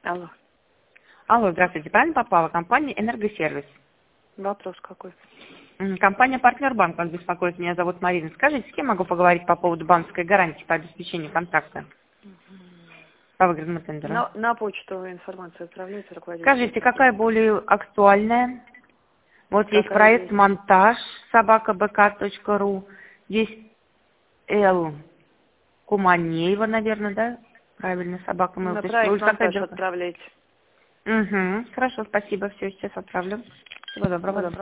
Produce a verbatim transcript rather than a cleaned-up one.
Алло. Алло, здравствуйте. Правильно попала? Компания «Энергосервис». Вопрос какой? М, Компания «Партнер Банк» вас беспокоит. Меня зовут Марина. Скажите, с кем могу поговорить по поводу банковской гарантии по обеспечению контакта по выигранному тендеру? На, на почту информацию отправляйте руководитель. Скажите, какая более актуальная? Вот есть Какая проект есть? «Монтаж» собака бэ ка точка ру. Есть Л. Куманеева, наверное, да? Правильно, собака мы На точка ру. проект Или какая монтаж другая? отправляйте. Угу. Хорошо, спасибо. Все, сейчас отправлю. Всего доброго. Всего доброго.